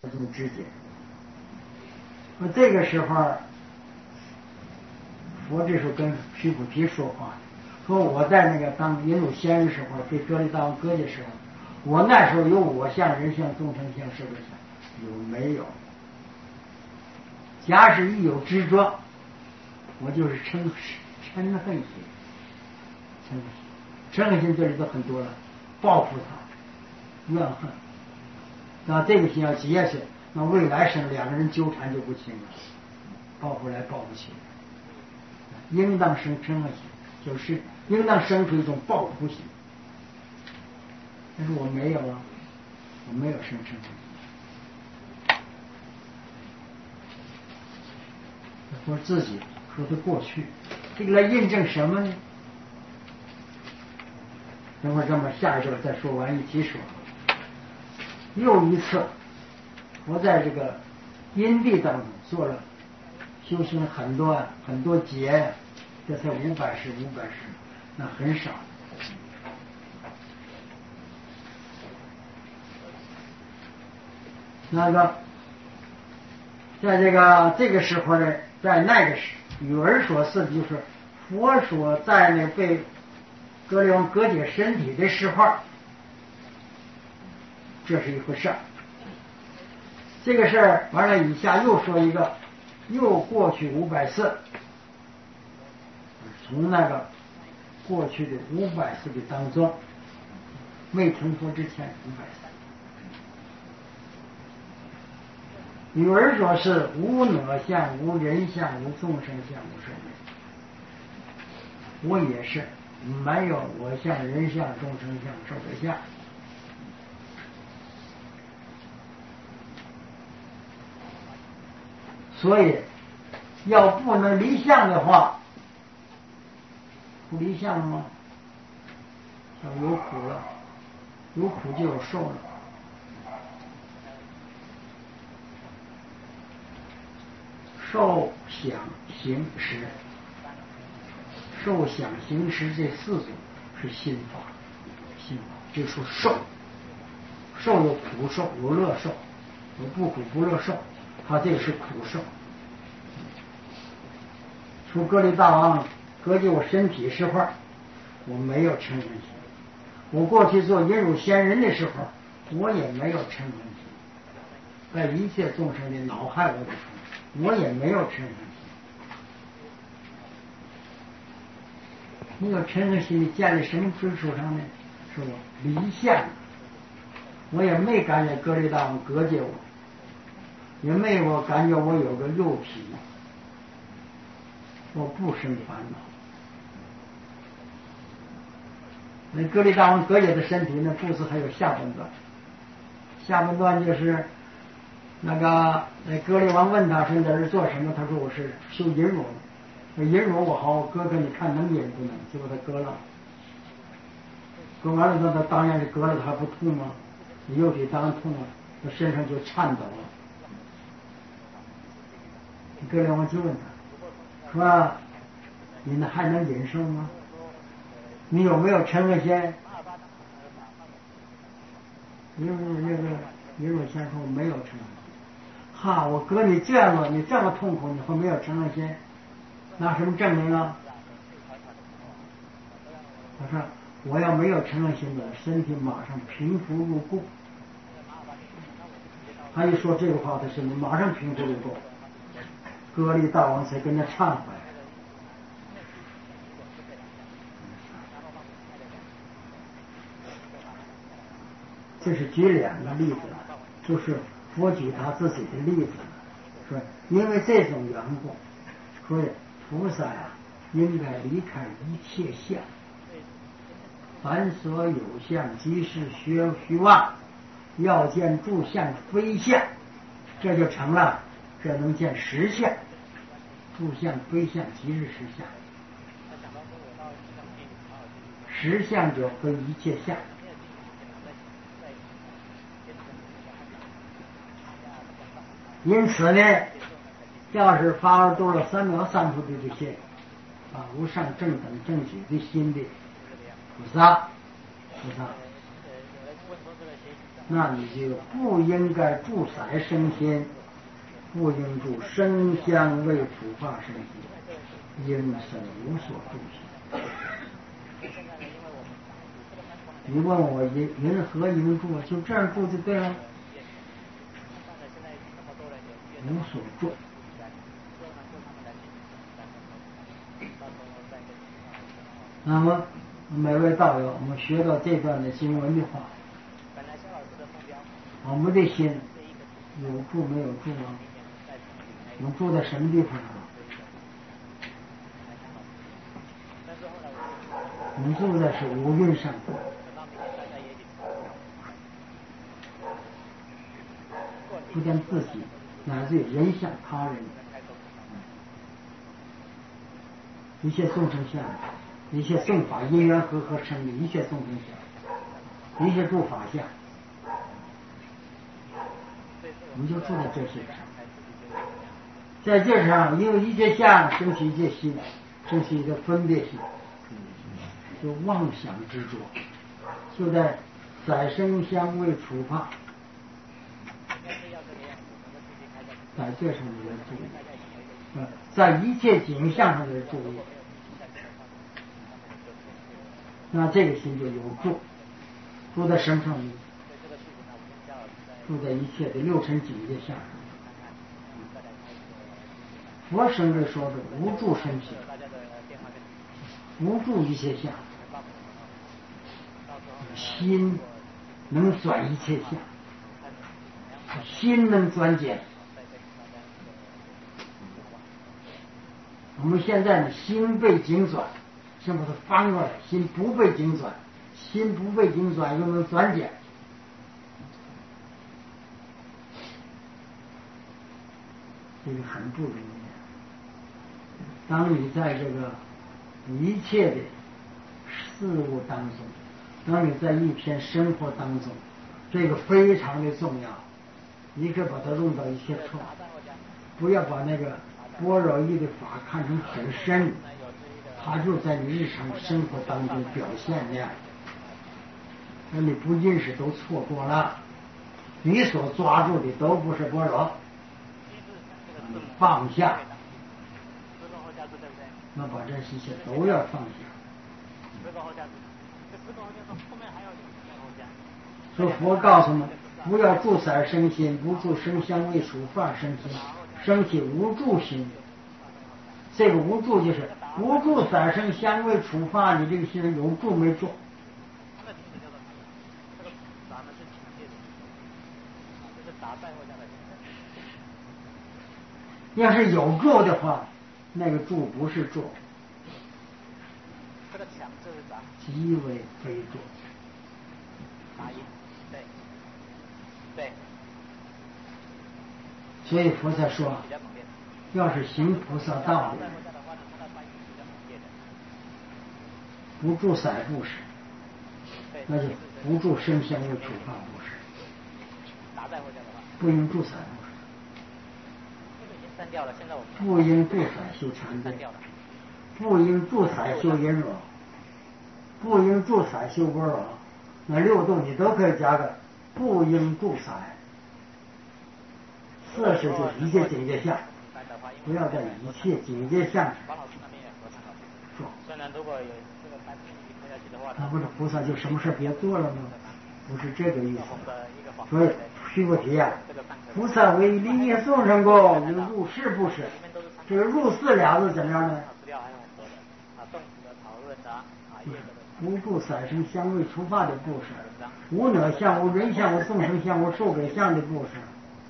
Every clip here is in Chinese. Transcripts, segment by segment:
这种知觉。这个时候，佛这时候跟须菩提说话，说我在那个当引入仙人时候，对格里大王割的时候，我那时候有我相、人相、众生相、寿者相，有没有？假使一有执着，我就是嗔恨心。嗔恨心这里头很多了，报复他，怨恨。那这个心要结下去，那未来生两个人纠缠就不清了，报复来报复去，应当生嗔恨心，就是应当生出一种报复心。但是我没有啊，我没有生嗔恨心。说自己说的过去，这个来印证什么呢？等会儿这么下一段再说完一起说。又一次，我在这个因地当中做了修行很多劫，这才500世，那很少。那个，在这个时候呢，在那个语而所示，就是佛所在那被格里王割解身体的时候，这是一回事儿。这个事儿完了，以下又说一个，又过去500次，从那个过去的500次的当中，未成佛之前500次。语而说是无我相、无人相、无众生相、无寿者。我也是没有我相、人相、众生相、寿者相。所以要不能离相的话，不离相了吗？有苦了，有苦就有受了。受想行识，受想行识这4种是心法，这说受，受有苦受，有乐受，有不苦不乐受，它这个是苦受。说格里大王割解我身体时候，我没有嗔恨心；我过去做引入仙人的时候，我也没有嗔恨心。在一切众生的恼害我的时候，我也没有嗔恨心。那个嗔恨心建立什么基础上呢？是我离相，我也没感觉格里大王割解我，也没有感觉我有个肉体，我不生烦恼。那格里大王割解的身体呢，故事还有下半段，下半段就是那格里王问他说你在这做什么？他说我是修淫辱，淫辱我好，割割你看能淫不能？结果他割了，割完了之后他当然是割了，他还不痛吗？你肉体当然痛了，他身上就颤抖了。格里王就问他说你呢还能忍受吗？你有没有嗔恨心？因为先说我没有嗔恨心。哈，我割你这样了，你这么痛苦，你会没有嗔恨心？拿什么证明啊？他说我要没有嗔恨心的，身体马上平伏入故。他一说这个话，他身体马上平伏入故。格里大王才跟他忏悔。这是举2个例子，就是佛举他自己的例子，说因为这种缘故，所以菩萨呀应该离开一切相，凡所有相即是虚妄，要见诸相非相，这就成了，这能见实相，诸相非相即是实相，实相者非一切相。因此呢，要是发而多了3藐三菩提这些无上正等正觉的心的菩萨， 那你就不应该住色生心，不应住声香味触法生心，应生无所住心。你问我因何应住，就这样住就对了，无所住。那么每位道友，我们学到这段的经文的话，我们的心有住没有住啊？我们住在什么地方啊？我们住在是五蕴上，不但自己，乃至于人相他人，一切众生相，一切众法因缘和合成的一切众生相，一切诸法相，我们就住在这些上。在这上，因为一切相生起一切心，生起一个分别心，就妄想执着，就在色声香味触法，在这上面的注意，在一切景象上的注意，那这个心就有住，住在什么上面？住在一切的六尘境界相上。佛生着说的无住生心，无住一切相，心能转一切相，心能转解。我们现在的心被经转，是不是翻过来？心不被经转，心不被经转又能转解。这个很不容易。当你在这个一切的事物当中，当你在一片生活当中，这个非常的重要，你可以把它用到一些处，不要把那个般若义的法看成很深，它就在你日常生活当中表现那样，那你不认识都错过了，你所抓住的都不是般若，放下，那把这些都要放下。所以佛告诉我们，不要住色生心，不住声香味触法生心，升起无住心。这个无住就是不住色声香味触法，你这个心有住没住？要是有住的话，那个住不是住，即为非住。所以佛才说，要是行菩萨道的，不住色布施，那就不住声香味触法布施，不应住色布施，不应住色修禅定，不应住色修因果，不应住色修般若，那六度你都可以加个不应住色。色是就是一切境界相，不要在一切境界相上做。那不是菩萨就什么事别做了吗？不是这个意思。所以须菩提啊，菩萨为利益众生故，入世布施。这个入世俩字怎么样呢？无住色声香味触法的布施，无我相、无人相、无众生相、无受者相的布施。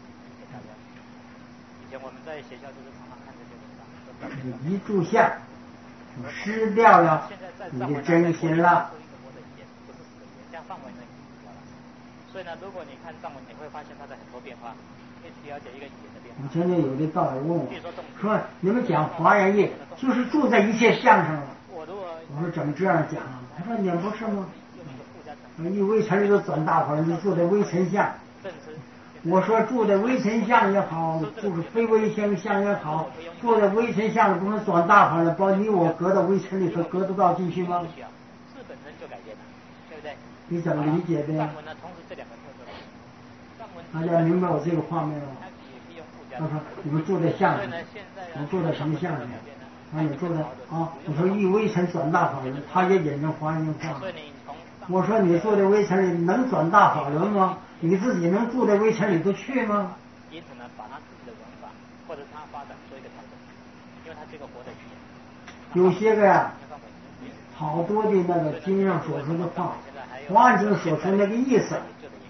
我们在学校就是常常看这些文章。 一炷香失掉了你的真心了。 这样范围呢已经掉了。所以呢，如果你看藏文，你会发现它的很多变化，可以了解一个语言的变化。 我曾经有的道友问我，说你们讲华严业就是住在一切相上了。我说怎么这样讲啊？他说你不是吗？一微尘里头转大环，就住在微尘相。我说住在微尘相也好，住在非微尘相也好，住在微尘相不能转大环了，把你我隔到微尘里头，隔得到进去吗？ 是本身就改变了，对不对？ 你怎么理解的呀？ 大家明白我这个画面吗？他说你们住在相上，我住在什么相上？你住在啊？我说一微尘转大法轮，他也引证华严话。我说你住在微尘里能转大法轮吗？你自己能住在微尘里头去吗？ 因此呢，把他自己的文法或者他发展做一个调整，因为他这个活的语言。 有些个呀，好多的那个经上所说的话，华严经所说那个意思，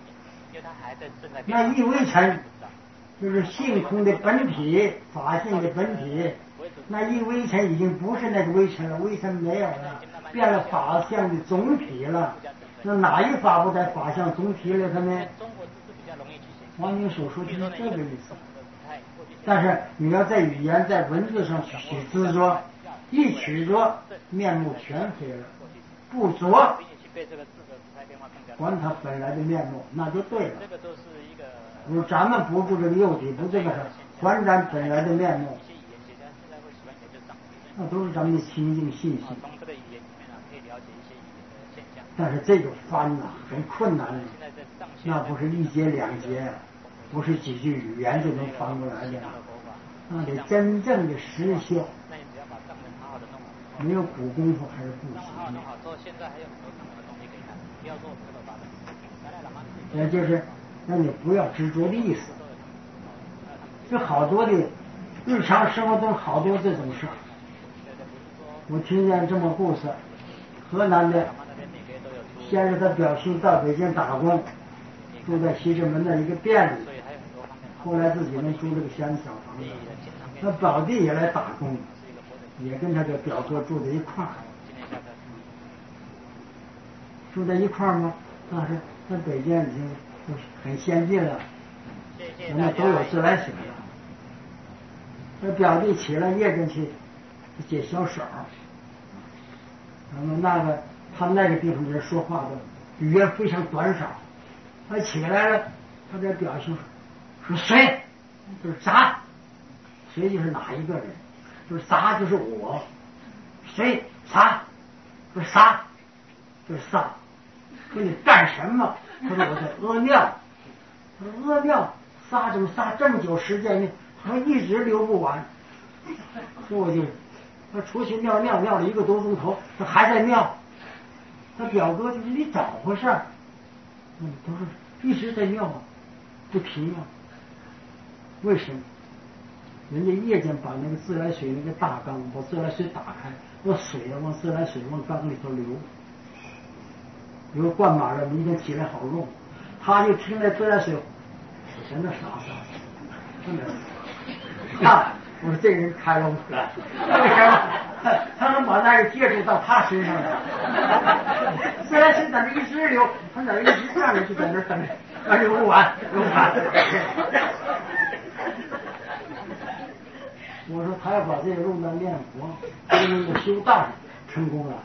那一微尘就是性空的本体，法性的本体。那一微尘已经不是那个微尘了，微尘没有了，变了法相的总体了。那哪一法不在法相总体里头呢？华严所说就是这个意思。但是你要在语言在文字上取执着，一取着面目全非了，不着观它本来的面目，那就对了。不是咱们不这个幼体，不这个还咱本来的面目，那都是咱们的清净信息。但是这个翻呐，很困难，那不是一节两节，不是几句语言就能翻过来的，那得真正的实修。没有苦功夫还是不行。也就是让你不要执着的意思。这好多的日常生活中好多这种事。我听见这么故事，河南的先是他表兄到北京打工，住在西直门的一个店里，后来自己能租了个小房子。他表弟也来打工，也跟他的表哥住在一块儿。住在一块儿吗？那是在北京已经很先进了，人家都有自来水了。那表弟起来夜间去解小手，然后他那个地方人说话的语言非常短少。他起来了，他在表兄说谁？就是咱，谁就是哪一个人？就是咱就是我，谁咱就是仨，就是仨。说你干什么？他说我在屙尿。他说屙尿撒怎么撒这么久时间呢？他说一直流不完。说我就他出去尿了1个多钟头，他还在尿。他表哥就是你怎么回事？他说一直在尿啊，不停啊。为什么？人家夜间把那个自来水那个大缸，把自来水打开，把水往自来水往缸里头流灌满了，明天起来好用。他就听那自来水，我在那傻，真的。我说这人开了悟了，为什么？他能把那个接触到他身上来。自来水在那一直流，他在那一直站着就在那等着，流完。我说他要把这个用在念佛，用在修道，成功了。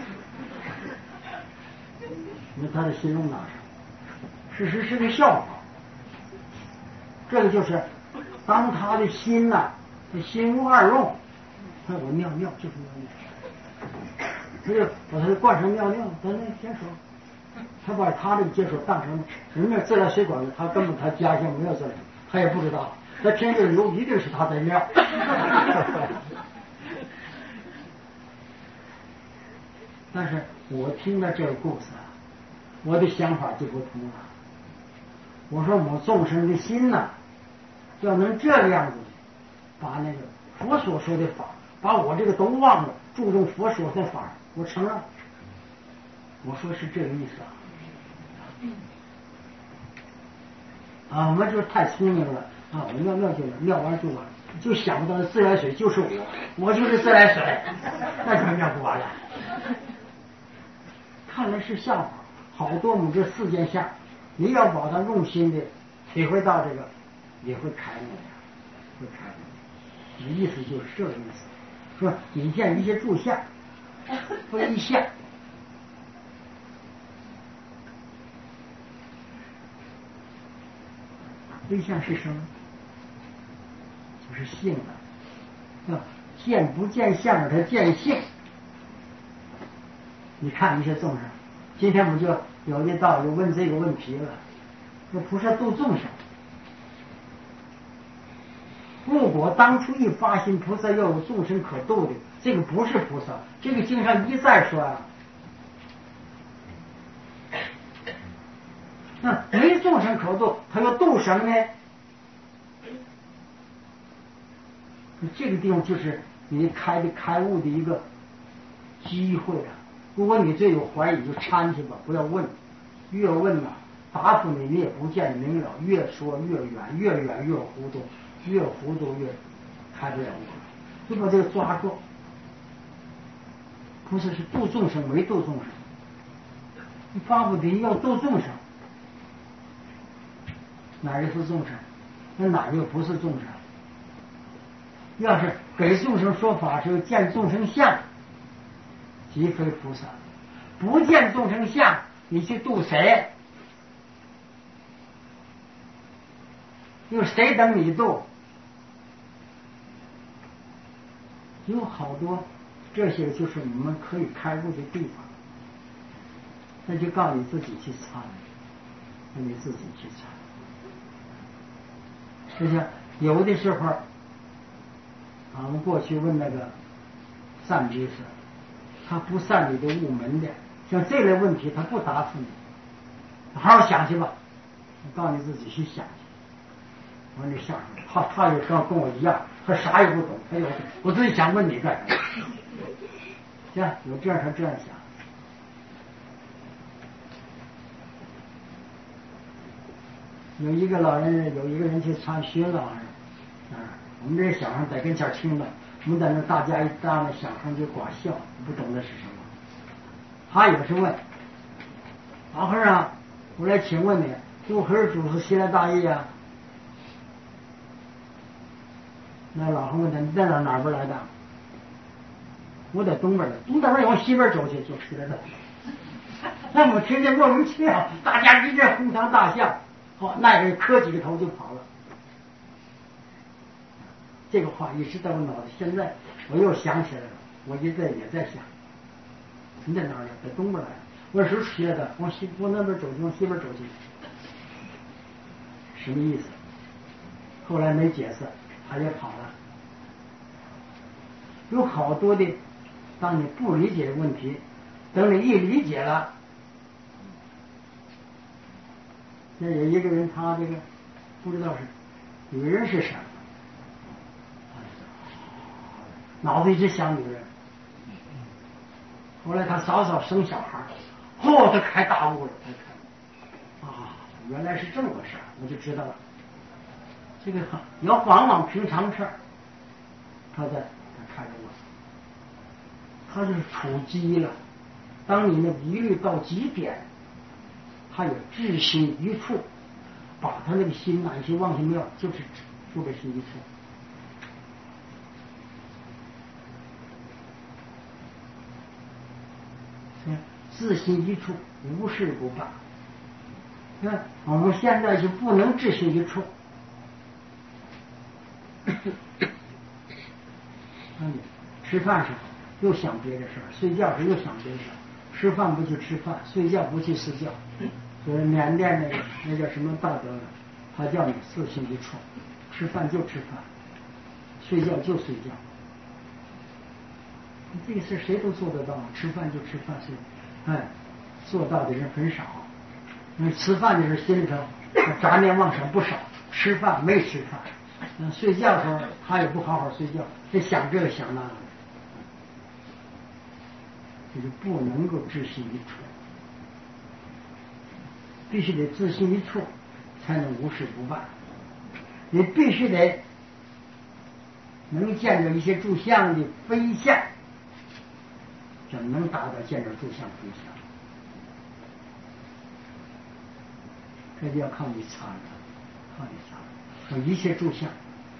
你看他的心用哪上？事实是个笑话。这个就是当他的心呐，心无二用。他说我尿就是尿，他就把他灌上尿，咱那接手。他把他的接手当成人家自来水管子，他根本他家乡没有自来水，他也不知道。他听着流一定是他在尿。但是我听了这个故事啊，我的想法就不同了。我说我众生的心呐，要能这个样子，把那个佛所说的法，把我这个都忘了，注重佛所说的法，我承认。我说是这个意思啊。我们就太聪明了啊！我尿就尿完就完，就想不到自来水就是我就是自来水，那就尿不完了。看来是笑话，好多我们这4件相，你要把它用心的体会到这个，也会开悟的，会开悟。你意思就是这个意思，说你见一些住相，非相。非相是什么？就是性啊，见不见相，它见性。你看一些众生，今天我们就有一道就问这个问题了，说菩萨度众生， 如果当初一发心，菩萨要有众生可度的，这个不是菩萨。这个经上一再说啊，那没众生可度，他要度什么呢？这个地方就是你开悟的一个机会啊！如果你最有怀疑，就掺去吧，不要问。越问啊，答复你也不见明了，越说越远，越远越糊涂，越糊涂越开不了悟，就把这个抓住。不是度众生，没度众生。你发布的要度众生，哪里是众生？那哪又不是众生？要是给众生说法时见众生相，即非菩萨；不见众生相，你去度谁？有谁等你度？有好多，这些就是我们可以开悟的地方。那就告你自己去参，让你自己去参。就像有的时候，我们过去问那个善知识，他不善你的悟门的，像这类问题他不答复你，好好想去吧。我告诉你自己去想去。我说你想想，他也跟我一样，他啥也不懂，他就我自己想问你干什么？行，有这样他这样想。有一个老人，有一个人去参学老人，我们这些小孩在跟前听了，我们在那大家一搭呢，小孩就光笑，不懂的是什么。他也是问，老和尚，我来请问你，如何主持西来大义啊？那老和尚问他，你在哪边来的？我在东边的，东边往西边走去，就西来大义。那我听见莫名其妙，大家一阵哄堂大笑。那人磕几个头就跑了。这个话一直在我脑子，现在我又想起来了，我也在想，你在哪儿呢？在东边来。我是西来的，往那边走去，往西边走去，什么意思？后来没解释，他也跑了。有好多的，当你不理解的问题，等你一理解了。那有一个人，他这个不知道是女人是什么，脑子一直想女人。后来他早早生小孩，他开大悟了，原来是这么回事，我就知道了。这个要往往平常事，他开着悟，他就是处机了。当你那疑虑到极点。他有至心一处，把他那个心满心忘心妙，就是住在心一处。自心一处，无事不办。我们现在就不能至心一处。吃饭时又想别的事儿，睡觉时又想别的事儿。吃饭不去吃饭，睡觉不去睡觉。所以缅甸那叫什么大德，他叫你自心一处，吃饭就吃饭，睡觉就睡觉。这个事谁都做得到，吃饭就吃饭，做到的人很少。吃饭的时候心里头杂念妄想不少，吃饭没吃饭，睡觉的时候他也不好好睡觉，得想这个想那个。就是不能够至心一处，必须得自心一处，才能无事不办。你必须得能见着一些住相的非相，怎么能达到见着住相非相？这就要靠你参了，靠你参。说一切住相，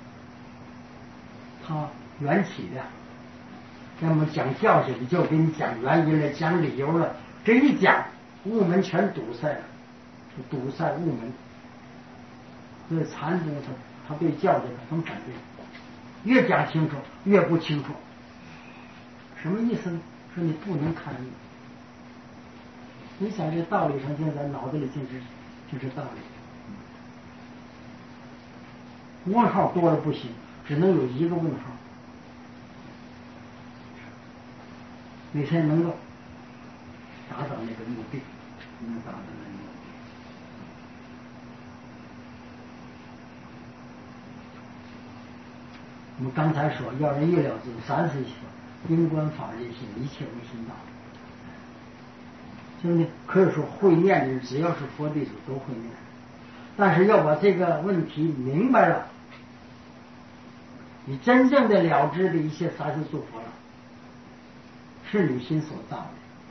它缘起的。那么讲教训，就给你讲原因了，讲理由了。这一讲，悟门全堵塞了，堵塞悟门。所以禅宗他对教训很反对，越讲清楚越不清楚。什么意思呢？说你不能看悟。你想这道理上，现在脑子里就是道理。问号多了不行， 只能有一个问号，你才能够达到那个目的，能达到那个目的。我们刚才说要人一了之，30岁因观法界性，一切无心道。就是可以说会念的人，只要是佛弟子都会念，但是要把这个问题明白了，你真正的了知的一切三世诸佛了，是你心所造的。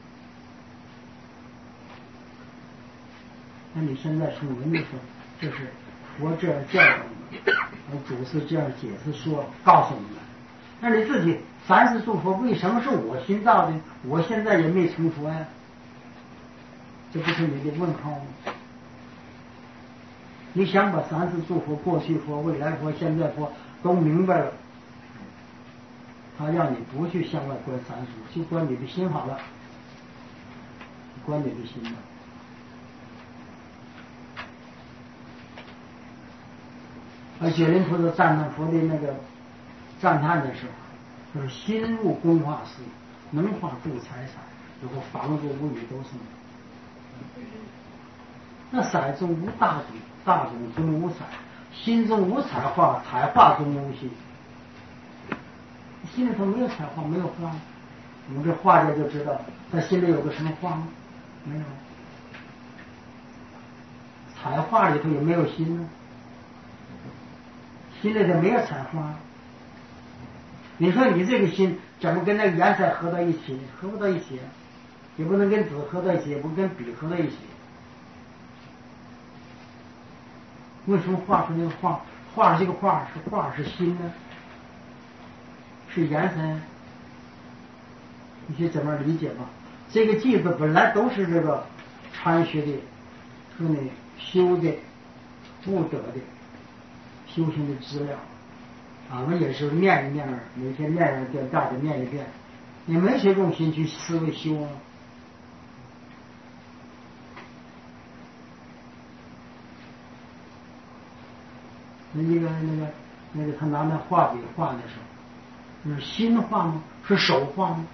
那你现在从文的时候，这是佛这样教导你们，而祖师这样解释说告诉你们。那你自己三世诸佛为什么是我心造的？我现在也没成佛呀，这不是你的问号吗？你想把三世诸佛、过去佛、未来佛、现在佛都明白了，他让你不去向外观三世，就观你的心好了，观你的心吧。而觉林菩萨赞叹佛的那个赞叹的时候，就是心入工化师，能化诸财色，然后房子屋宇都是。那色中无大种，大种中无色，心中无彩画，彩画中无心。心里头没有彩画，没有画，我们这画家就知道他心里有个什么画吗？没有。彩画里头也没有心呢，心里头没有彩画。你说你这个心怎么跟那个颜色合到一起？合不到一起，也不能跟纸合到一起，也不跟笔合到一起。为什么画出那个画？画这个画是心呢？是颜色呀？你去怎么理解吧？这个句子本来都是这个参学的，说你修的、悟得的、修行的资料。俺们也是念一念，每天念一遍，大的念一遍。你没去用心去思维修啊。那个他拿那画笔画的时候，是心画吗？是手画吗？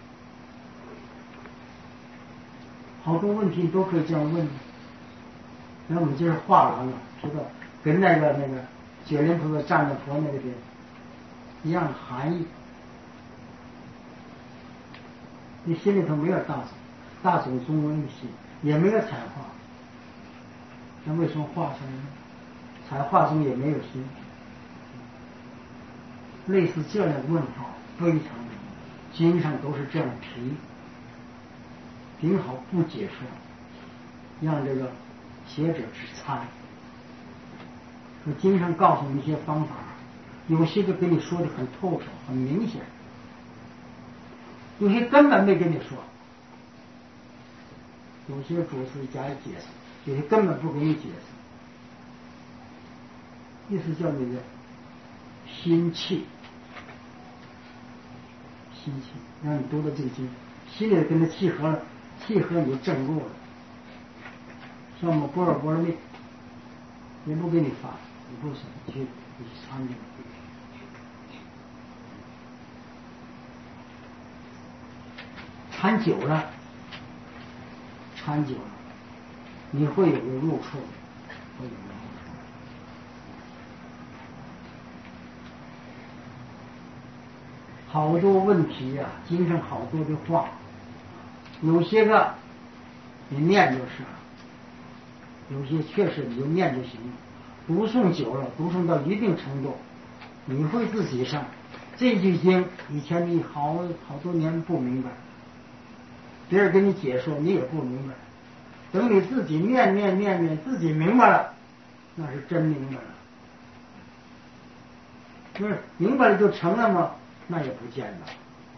好多问题都可以这样问。那我们就是画完了，知道跟那个觉林菩萨站在佛那个地一样的含义。你心里头没有大种，大种中无心，也没有彩画，那为什么画出来呢？彩画中也没有心。类似这样的问号非常多，经上都是这样提，顶好不解说，让这个学者去参。说经上告诉你一些方法，有些个跟你说的很透彻很明显，有些根本没跟你说，有些主持加以解释，有些根本不给你解释。意思叫你的心气，让你读的这个经，心里跟它契合了，契合你就正入了。像我们般若波罗蜜，也不给你发，你不是去参与。参久了，你会有个入处，会有个入处。好多问题呀，经上好多的话，有些个你念就是，有些确实你就念就行了。读诵久了，读诵到一定程度，你会自己上。这句经以前你好多年不明白，别人给你解说你也不明白，等你自己念，自己明白了，那是真明白了。就是明白了就成了吗？那也不见得。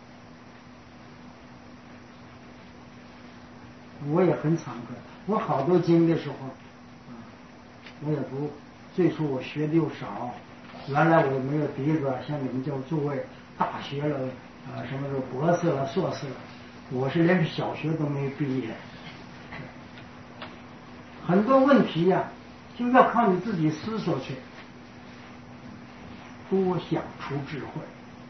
我也很惭愧，我好多经的时候，我也不，最初我学的又少，原来我也没有底子，像你们叫诸位大学了，什么是博士了、硕士了，我是连小学都没毕业。很多问题呀，就要靠你自己思索去。 多想出智慧。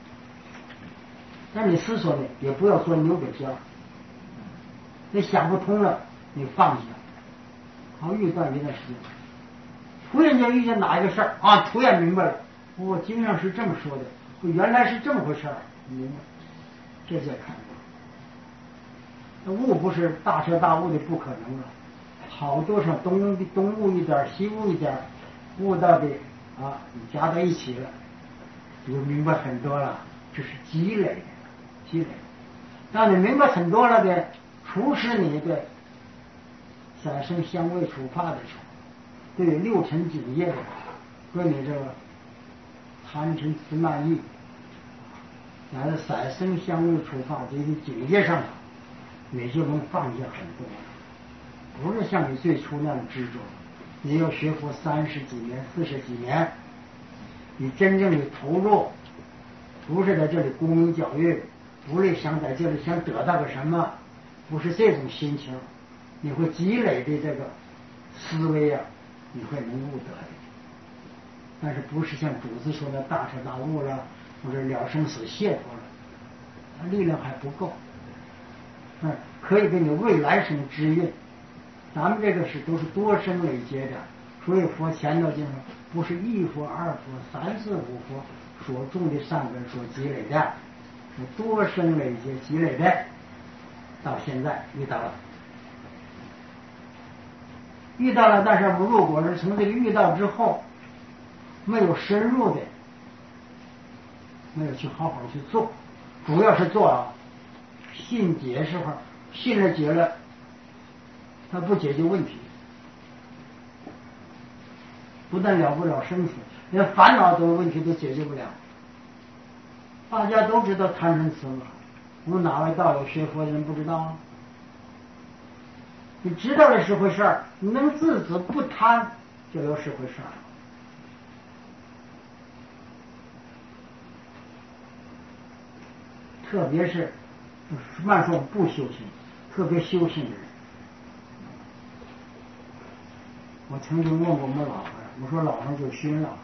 但你思索的也不要说牛角尖，你想不通了，你放下，好遇到一段时间，突然间遇见哪一个事儿啊，突然明白了，我经上是这么说的，原来是这么回事儿，明白？这才看到，悟不是大彻大悟的不可能了，好多上东悟一点，西悟一点，悟到的啊，你加在一起了，你就明白很多了，这是积累的。积累，当你明白很多了的，除使你的三生相位处法的时候，对六尘境界的，对你这个贪嗔痴慢疑，乃至三生相位处法这些境界上，你就能放下很多了。不是像你最初那样执着，你要学佛30几年、40几年，你真正的投入，不是在这里沽名钓誉。不是想在这里想得到个什么，不是这种心情，你会积累的这个思维啊，你会能悟得的。但是不是像主子说的大彻大悟了，或者了生死解脱了，他力量还不够。可以给你未来生指引。咱们这个都是多生累劫的，所以佛前头经上不是一佛、二佛、3、4、5佛所种的善根所积累的。多生累劫积累的，到现在遇到了，但是我们如果是从这个遇到之后，没有深入的，没有去好好去做，主要是做信解时候，信了解了，他不解决问题，不但了不了生死，连烦恼的问题都解决不了。大家都知道贪嗔痴了，我们哪位道友学佛的人不知道啊？你知道了是回事儿，你能自止不贪，就有是回事儿。特别是慢说不修行，特别修行的人。我曾经问过我们老汉，我说老汉就熏老汉，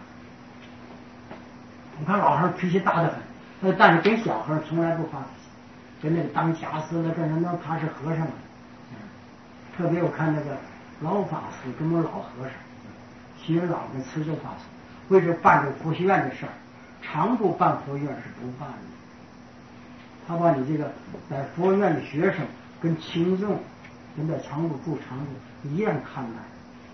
你看老汉脾气大得很。但是跟小孩从来不发脾气，跟那个当家师的跟那他是和尚，特别我看那个老法师跟我老和尚，新老跟慈州法师，为了办这个佛学院的事儿，常部办佛学院是不办的。他把你这个在佛学院的学生跟群众，跟在常部住常部一样看待。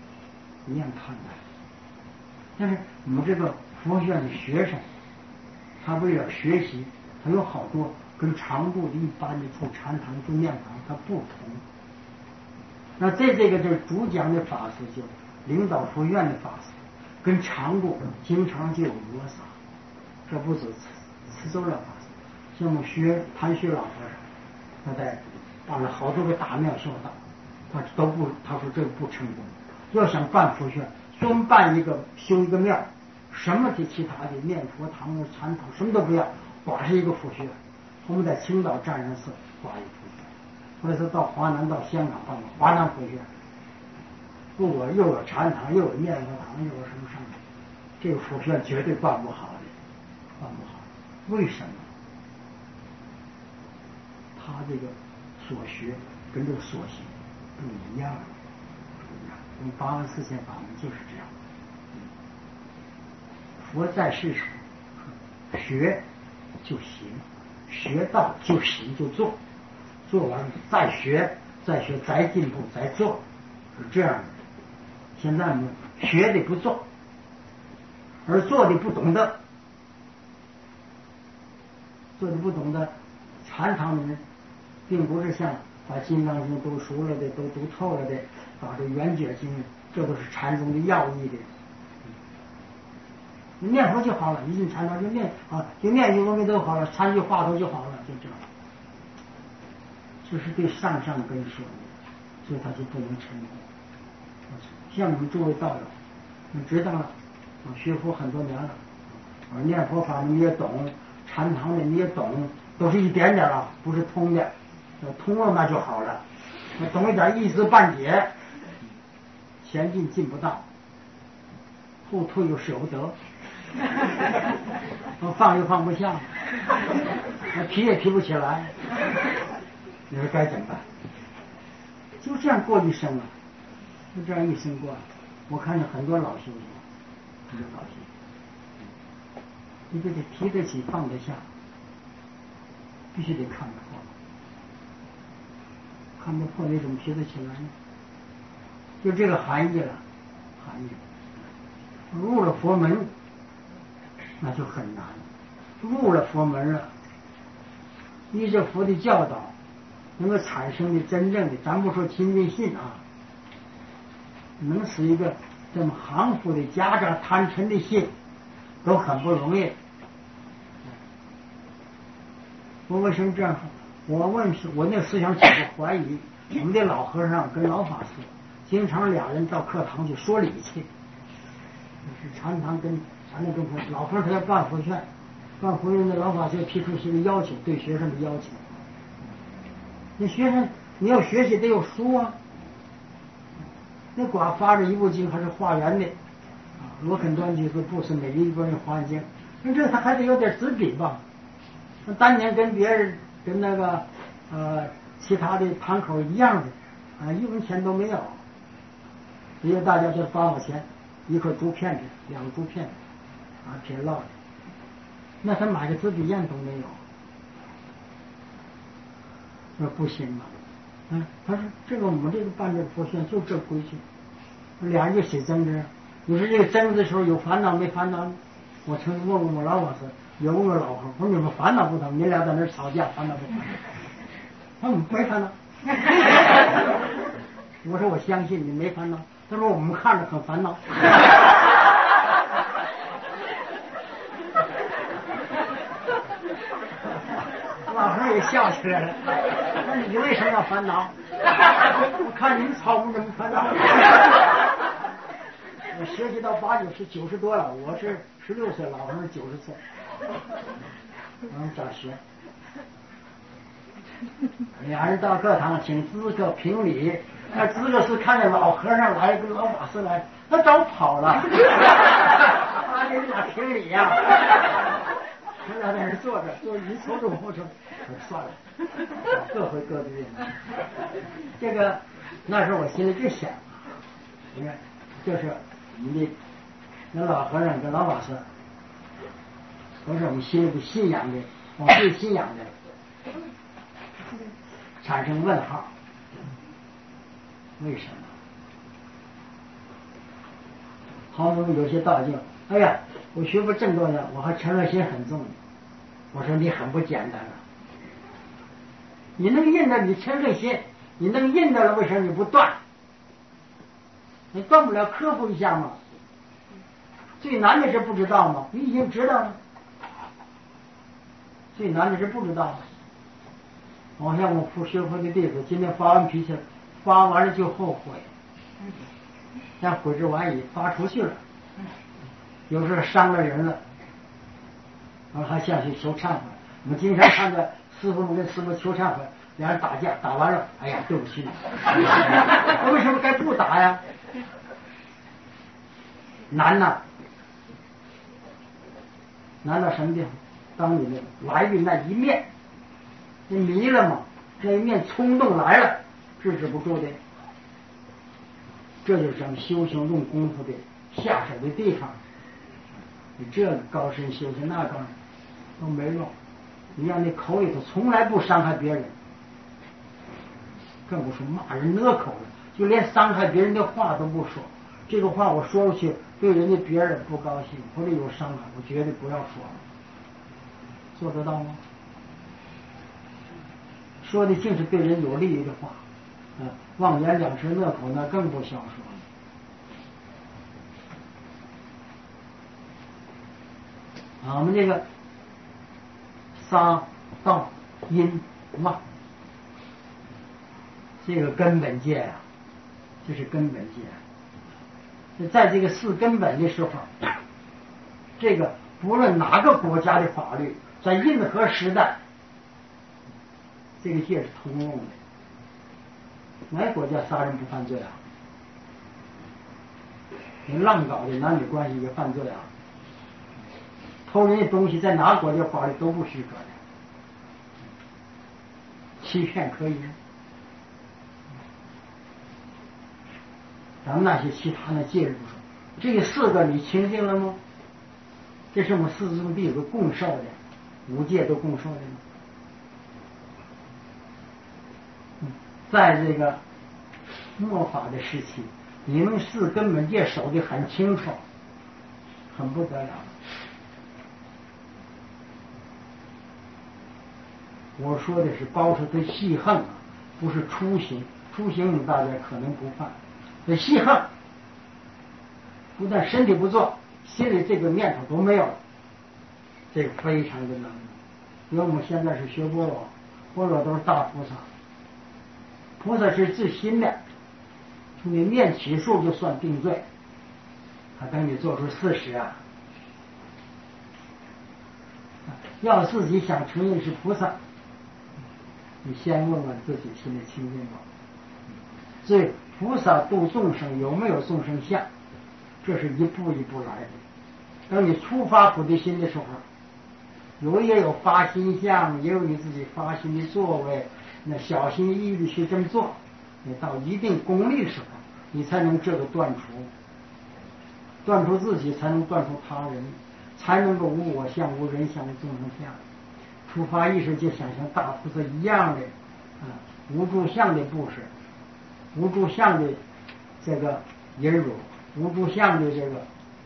但是我们这个佛学院的学生，他为了学习，他有好多跟常住的一般的住禅堂、住念堂他不同。那在这个就是主讲的法师，就领导佛院的法师，跟常住经常就有摩擦。这不止慈州老法师，像我们谭学老和尚，他在办了好多个大庙修道，他说这个不成功。要想办佛学，专办修一个庙。什么的其他的念佛堂、禅堂什么都不要，挂上一个佛学。我们在青岛湛然寺挂一个佛学，或者是到华南、到香港办个华南佛学。如果又有禅堂，又有念佛堂，又有什么上面，这个佛学绝对办不好的，办不好。为什么？他这个所学跟这个所行不一样，我们八万四千法门就是这样。佛在世时，学就行，学到就行就做，做完再学，再进步再做，是这样的。现在我们学的不做，而做的不懂得，禅堂的人并不是像把《金刚经》读熟了的、都读透了的，把这《圆觉经》，这都是禅宗的要义的。你念佛就好了，一进禅堂就念一个阿弥陀佛好了，参句话头就好了，就这样。这是对上根说的，所以他就不能成功。像你们诸位道友，你知道了，我学佛很多年了，我念佛法你也懂，禅堂的你也懂，都是一点点啊，不是通的。通了那就好了，我懂一点一知半解，前进不到，后退又舍不得， 我放又放不下，我提也提不起来，你说该怎么办？就这样过一生啊，就这样一生过。我看见很多老修行，很多老修行，你得提得起放得下，必须得看得破。看不破你怎么提得起来呢？就这个含义了，含义。入了佛门，那就很难。入了佛门了，依着佛的教导，能够产生的真正的，咱不说亲近信啊，能使一个这么含糊的、夹杂贪嗔的信，都很不容易。我为什么这样说？我那个思想起过怀疑，我们的老和尚跟老法师经常俩人到课堂去说理去，就是禅堂跟禅那跟老和尚他要办佛劝，办佛院的老法师提出些个要求，对学生的要求。那学生你要学习得有书啊，那光发着一部经还是化缘的罗肯端记和布施每一个人华严经，那这他还得有点纸笔吧？那当年跟别人跟那个其他的堂口一样的1文钱都没有，因为大家都8毛钱一颗竹片子，2个竹片子铁烙的，那他买个纸笔砚都没有，那不行啊！他说这个我们这个办这个佛学就这规矩，俩人就起争执。你说这个争执的时候有烦恼没烦恼？我曾经问过我老法师，也问过老和尚，我说你们烦恼不同？你俩在那吵架，烦恼不烦恼？他说没烦恼。我说我相信你没烦恼。他说我们看着很烦恼。老和尚也笑起来了。那你为什么要烦恼？我看你们吵，我怎么烦恼？我学习到90多了，我是16岁，老和尚90岁。我们找学。俩人到课堂请资格评理，那资格是看见老和尚来跟老法师来，他早跑了。他给你俩评理呀、他俩在那坐着，就一瞅着我说算了，各回各的运。这个那时候我心里就想，你看，就是我们的那老和尚跟老法师，都是我们心里的信仰的，我们对信仰的产生问号，为什么？好比有些道经，哎呀，我学佛这么多年，我还承认心很重。我说你很不简单了，你能印着你承认心，你能印着了，为什么你不断？你断不了，克服一下吗？最难的是不知道吗？你已经知道了。最难的是不知道。好像我学佛的弟子，今天发完脾气，发完了就后悔，像悔之晚矣，发出去了，有时候伤了人了，然后还想去求忏悔。我们经常看着师父们跟师父求忏悔，两人打架，打完了，哎呀，对不起你，那为什么该不打呀？难呐，难到什么地方？当你的来的那一面，你迷了嘛，那一面冲动来了，制止不住的。这就是咱们修行用功夫的下手的地方。你这个高深修行，那高深都没用。你让你口里头从来不伤害别人，更不说骂人勒口了，就连伤害别人的话都不说。这个话我说出去，对人家别人不高兴，或者有伤害，我绝对不要说。做得到吗？说的竟是对人有利益的话，妄言两舌勒口，那更不消说。我们这个杀盗淫妄，这个根本戒啊，这是根本戒。在这个4根本的时候，这个不论哪个国家的法律，在任何时代，这个戒是通用的。哪个国家杀人不犯罪啊？你乱搞的男女关系也犯罪啊？ 偷人家东西，在哪个国家法律都不许可的，欺骗可以。咱们那些其他的戒律不说，这四个你清净了吗？这是我们四宗弟子共受的，五戒都共受的吗？在这个末法的时期，你们四根本戒守得很清楚，很不得了。我说的是包括对细恨，不是初行，初行你大家可能不犯，这细恨不但身体不做，心里这个念头都没有了，这个非常的难。因为我们现在是学般若，般若都是大菩萨，菩萨是自心的，从你念起数就算定罪，他等你做出40啊。要自己想承认是菩萨，你先问问自己心里清净吗？所以菩萨度众生有没有众生相，这是一步一步来的。当你出发菩提心的时候，也有发心相，也有你自己发心的作为，那小心翼翼的去这么做，你到一定功力的时候，你才能这个断除自己，才能断除他人，才能够无我相、无人相、无众生相。出发意识就想像大菩萨一样的无住相的布施，无住相的这个忍辱，无住相的这个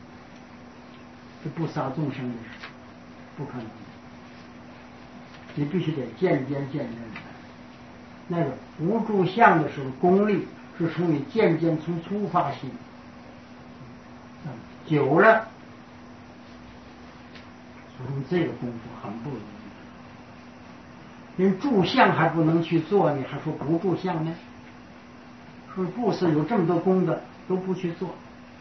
不杀众生的事，不可能的。你必须得渐渐的。那个无住相的时候，功力是从你渐渐从出发心，久了，所以这个功夫很不容易。连住相还不能去做，你还说不住相呢？说布施有这么多功德都不去做。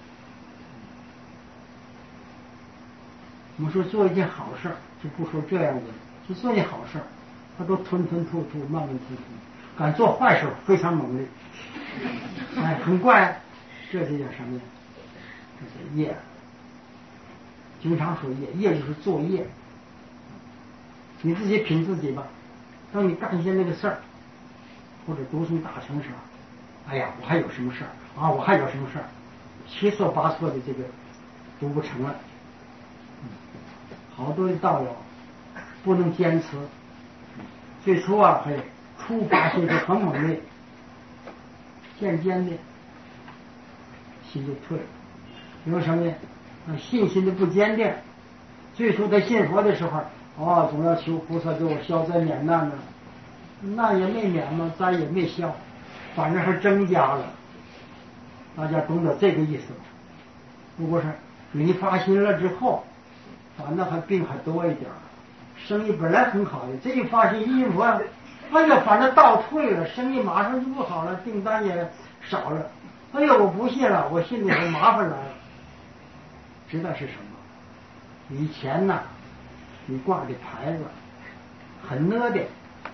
我们说做一件好事，就不说这样的，就做一件好事，他都吞吞吐吐、慢慢吞吐，敢做坏事非常猛烈，很怪，这就叫什么呀？这是业。经常说业，业就是作业。你自己品自己吧。当你干一些那个事儿，或者读诵大成时，哎呀，我还有什么事儿啊？我还有什么事儿？七错八错的这个读不成了。好多的道友不能坚持，最初还出发心是很猛烈，渐渐的心就退了。因为什么呢？信心的不坚定。最初他信佛的时候，总要求菩萨给我消灾免难呢，那也没免嘛，咱也没消，反正还增加了。大家懂得这个意思吧？如果是你发心了之后，反正还病还多一点，生意本来很好的，这一发心一佛，哎呀，反正倒退了，生意马上就不好了，订单也少了。哎呀，我不信了，我心里很麻烦来了。知道是什么？以前呢，你挂的牌子很讷的，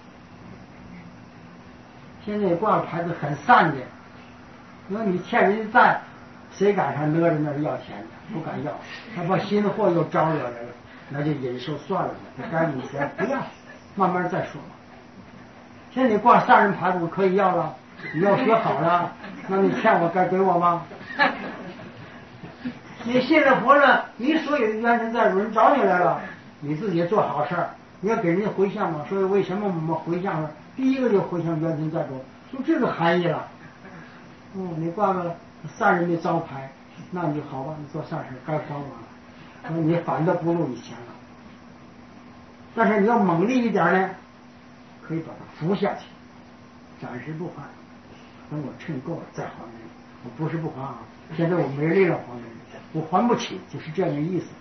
现在挂的牌子很散的。因为你欠人家债，谁敢上讷人那儿要钱的？不敢要，他把新货又招惹来了，那就忍受算了，不该你钱不要，慢慢再说。现在你挂善人牌子可以要了，你要学好了，那你欠我该给我吗？你信了佛了，你所有的冤亲债主人找你来了，你自己做好事儿，你要给人家回向嘛。所以为什么我们回向了？第一个就回向冤亲债主，就这个含义了。你挂个善人的招牌，那你就好吧，你做善事该还我了，你反倒不如以前了。但是你要猛力一点呢，可以把它扶下去，暂时不还，等我趁够了再还人。我不是不还啊，现在我没力了还人，我还不起，就是这样的意思。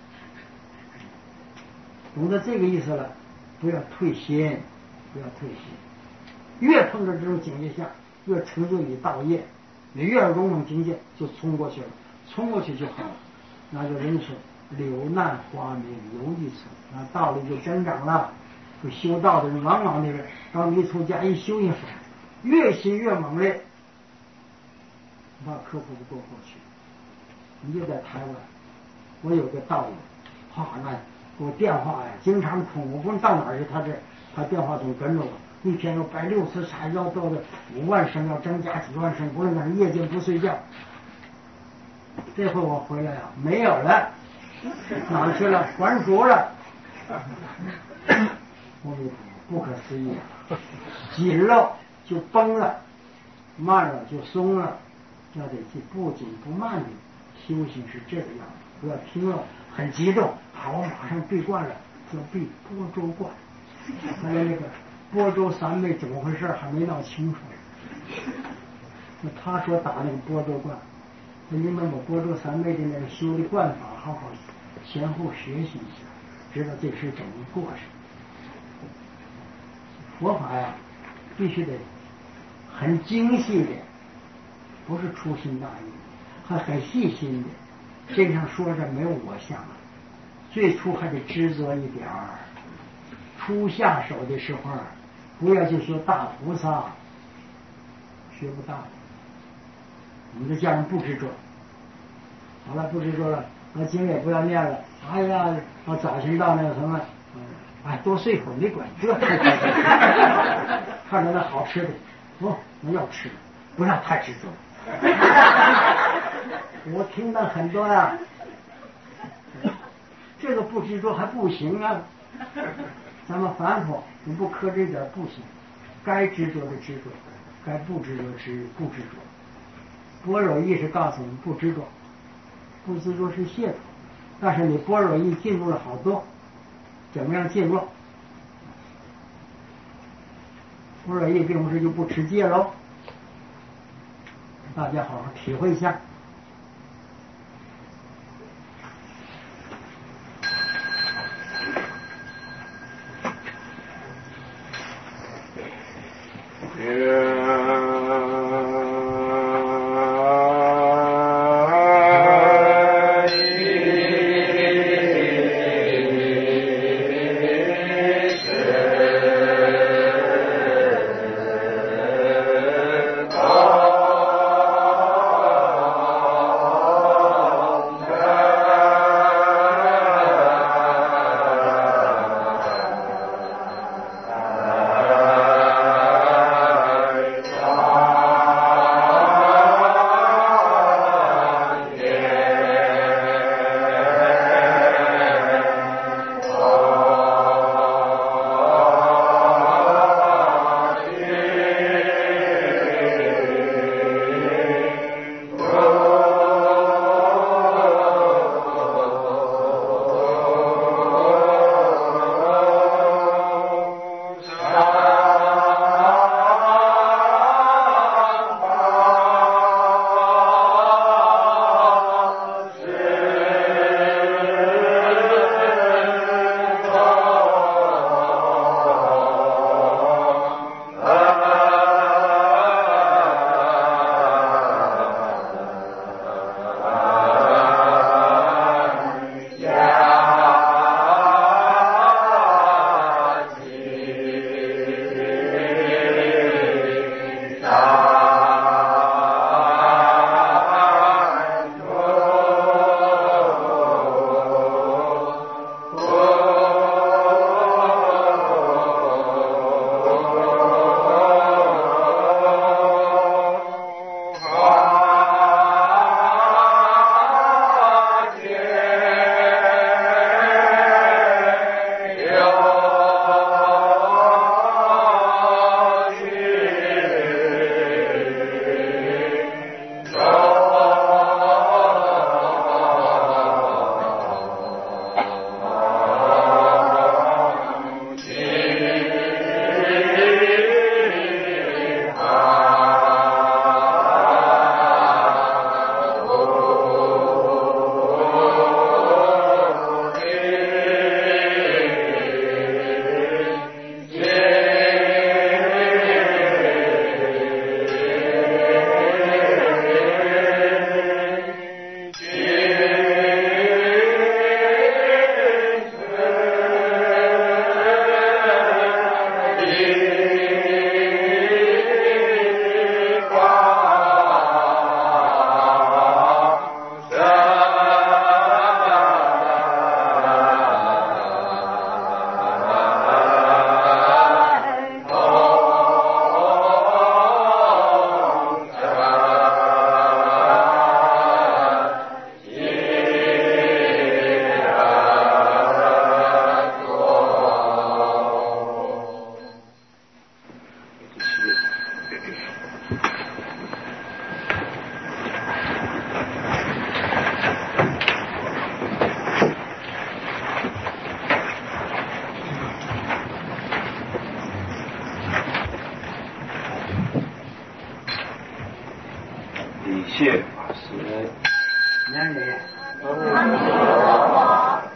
懂得这个意思了，不要退心，不要退心。越碰着这种境界下，越成就你道业。你越勇猛境界就冲过去了，冲过去就好了，那就人生柳难花明有一处，那道理就增长了。就修道的人往往那个当你出家一修一法，越心越猛烈，把克服不过去。你就在台湾，我有个道友，那我电话呀，经常通，我不论到哪儿去，他电话总跟着我，一天要摆6次茶，要到的5万声，要增加几万声，不论哪儿夜间不睡觉。这回我回来呀，没有了，哪儿去了？还俗了。我弥陀佛，不可思议啊！紧了就崩了，慢了就松了，要得不紧不慢的修行是这个样子。不要听了很激动，好，我马上闭关了，就闭波州观。后来那个波州三昧怎么回事还没闹清楚。那他说打那个波州观，那你们把波州三昧的那个修的观法好好前后学习一下，知道这是怎么过程。佛法呀，必须得很精细的，不是粗心大意，还很细心的。经常说着没有我相，最初还得知足一点儿。初下手的时候，不要就说大菩萨，学不到。我们的家人不执着，好了，不执着了，那经也不要念了。哎呀，我早晨到那个什么，多睡会儿没管，不要太执着。看着那好吃的，那要吃，不要太执着。我听到很多呀，这个不执着还不行啊。咱们凡夫，你不磕这点不行，该执着的执着，该不执着不执着。般若意识告诉你不执着，不执着是解脱，但是你般若意进入了好多，怎么样进入？般若意并不是就不持戒喽，大家好好体会一下。 谢法师。 年龄。